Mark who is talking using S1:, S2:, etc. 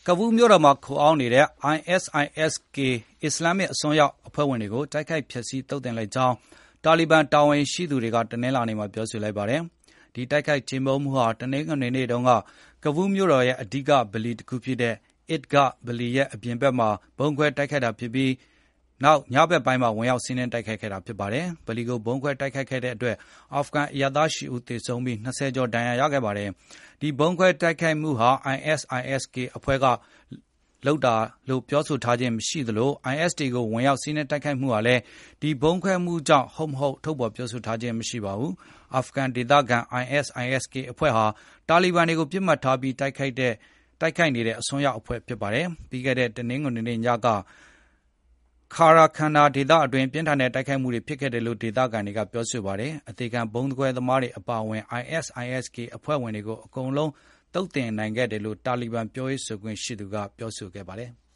S1: ကဘူးမြို့တော်မှာခိုအောင်းနေတဲ့ ISIS-K အစ္စလာမ်အစွန်းရောက်အဖွဲ့ဝင်တွေကိုတိုက်ခိုက်ဖျက်ဆီးသုတ်သင်လိုက်ကြောင်းတာလီဘန်တာဝန်ရှိသူတွေကတနင်္လာနေ့မှာပြောဆိုလိုက်ပါတယ်။ဒီတိုက်ခိုက်ခြင်းမှုဟာတနင်္ဂနွေနေ့တုန်းကကဘူးမြို့တော်ရဲ့အဓိကဗလီတစ်ခုဖြစ်တဲ့ Idgah ဗလီရဲ့အပြင်ဘက်မှာဗုံးခွဲတိုက်ခိုက်တာဖြစ်ပြီးနောက်ညဘက်ပိုင်းမှာဝင်ရောက်စီးနင်းတိုက်ခိုက်ခဲ့တာဖြစ်ပါတယ်။ဗလီကိုဗုံးခွဲတိုက်ခိုက်ခဲ့တဲ့အတွက်အာဖဂန်အရပ်သား10ဦးသေဆုံးပြီး20ကျော်ဒဏ်ရာရခဲ့ပါတယ်။ဒီဗုံးခွဲတိုက်ခိုက်မှုဟာ ISIS-K အဖွဲ့ကလုပ်တာလို့ပြောဆိုထားခြင်းမရှိသလို IST ကိုဝင်ရောက်စီးနင်းတိုက်ခိုက်မှုဟာလည်းဒီဗုံးခွဲမှုကြောင့်ဟုတ်မဟုတ်ထုတ်ဖော်ပြောဆိုထားခြင်းမရှိပါဘူး။အာဖဂန်ဒေသခံ ISIS-K အဖွဲ့ဟာတာလီဘန်တွေကိုပြစ်မှတ်ထားပြီးတိုက်ခိုက်နေတဲ့အစွန်းရောက်အဖွဲ့ဖြစ်ပါတယ်။ပြီးခဲ့တဲ့တနင်္ဂနွေနေ့ညကခါရာခန္ဓာဒေသအတွင်းပြင်းထန်တဲ့တိုက်ခိုက်မှုတွေဖြစ်ခဲ့တယ်လို့ဒေသခံတွေကပြောဆိုပါတယ်။အသေးခံဘုံခွဲသမားတွေအပါအဝင် ISIS-K အဖွဲ့ဝင်တွေကိုအကုန်လုံးသုတ်သင်နိုင်ခဲ့တယ်လို့တာလီဘန်ပြောရေးဆိုခွင့်ရှိသူကပြောဆိုခဲ့ပါတယ်။